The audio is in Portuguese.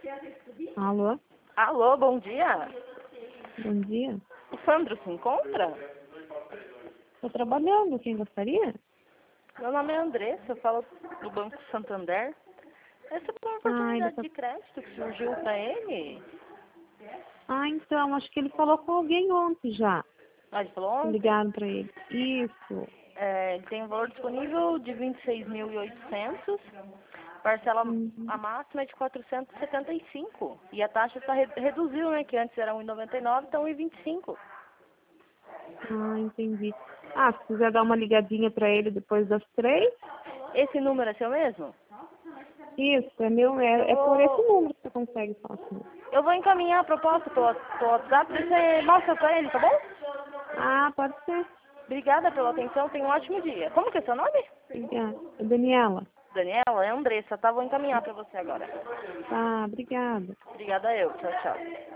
Alô? Alô, bom dia. Bom dia. O Sandro se encontra? Estou trabalhando, quem gostaria? Meu nome é Andressa, eu falo do Banco Santander. Essa é uma Ele oportunidade tá... de crédito que surgiu para ele. Então, acho que ele falou com alguém ontem já. Ah, ele falou ontem? Ligaram para ele. Isso. Ele tem um valor disponível de 26.800. Parcela Uhum. a máxima é de 475. E a taxa reduziu, né? Que antes era 1,99, então 1,25. Entendi. Se quiser dar uma ligadinha para ele depois das 3. Esse número é seu mesmo? Isso, é meu, é por esse número que você consegue falar comigo. Eu vou encaminhar a proposta pelo WhatsApp e você mostra pra ele, tá bom? Pode ser. Obrigada pela atenção, tenha um ótimo dia. Como que é seu nome? Obrigada. É Daniela. Daniela, é Andressa, tá? Vou encaminhar pra você agora. Obrigada. Obrigada eu. Tchau, tchau.